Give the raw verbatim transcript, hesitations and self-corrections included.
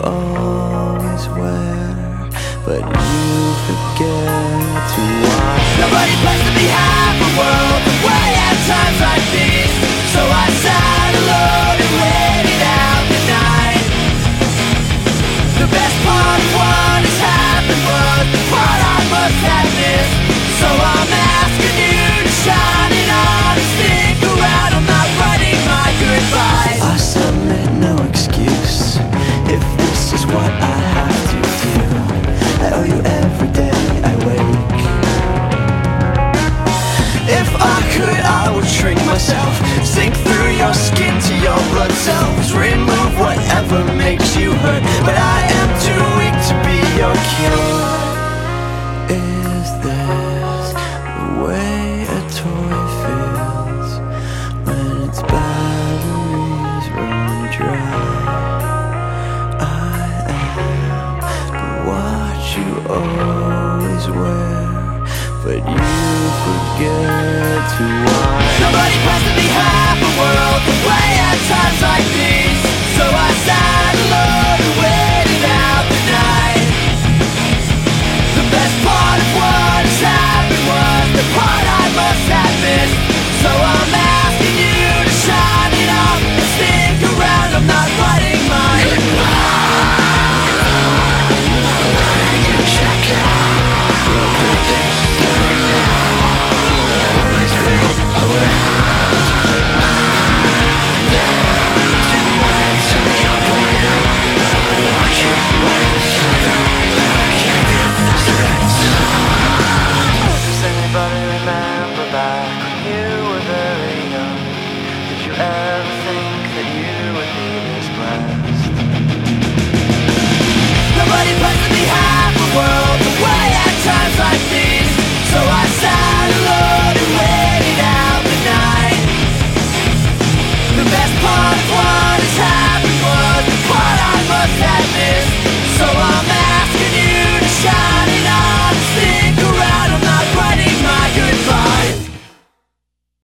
always wear, but you forget to watch. Nobody plans to be half a world away at times like these, so I sat alone and waited out the night. The best part of what has happened was the part I must have missed, so I'm asking you to shine it on and stick around. I'm not writing my goodbyes. I submit no excuse. If this is what I have to do, I owe you every day I wake. If I could, I would shrink myself, sink through your skin to your blood cells, remove whatever makes you hurt, but I am too weak to be your cure. Is this the way a toy feels when its batteries run dry? I am the watch you always wear, but you forget to watch. Nobody plans to be half a world away at times like these, so I sat alone and waited out the night. The best part of what has happened was the part I must have missed, so I'm asking you to shine it up and stick around. I'm not writing my Does anybody remember back when you were very young? Did you ever think that you would be this blessed? Nobody plans to be half a world away at times like these, so I sat alone and waited out the night. The best part of what